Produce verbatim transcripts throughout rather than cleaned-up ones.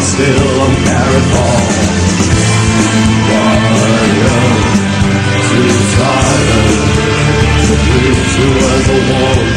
still don't care at all. I am too tired to reach you as a one.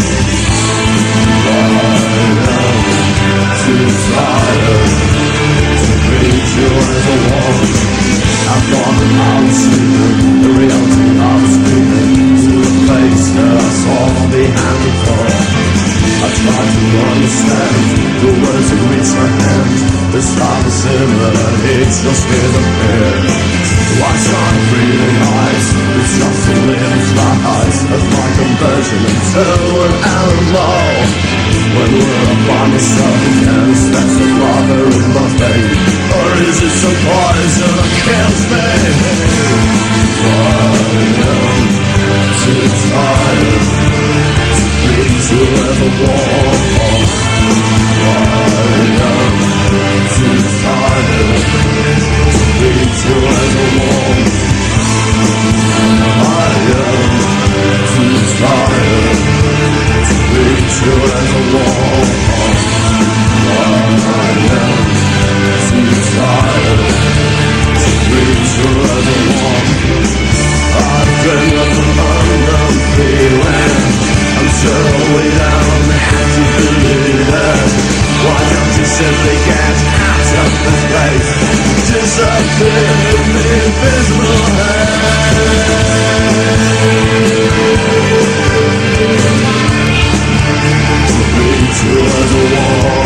I am too tired to reach you as a one. I've gone out sleeping, the reality of screaming to a place that I saw behind the door. I tried to understand the words that reached my hand. The start to simmer, it just disappeared. What's on breathing eyes? It's just a little my eyes as my conversion into an animal. When will I find myself again? That's the father in my vein. Or is it some poison that kills me? I am too tired to reach you as a wall. I am too tired to reach you as a wall. I am too tired to reach you as a wall. I am too tired to reach you as a wall. I've been looking under feeling. I'm sure way down and to believe it. Why don't you simply get out of this place? Disappear in the invisible hand. To reach you as a wall.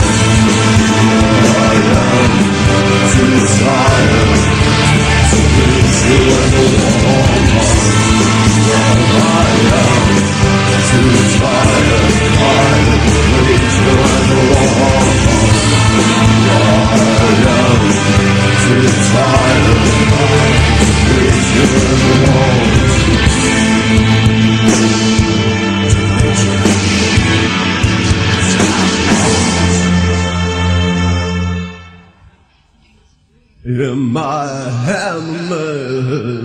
I am too tired to reach you as a wall. I am too tired, I reach you as a wall. I am too tired, I reach you as a wall. In my hammer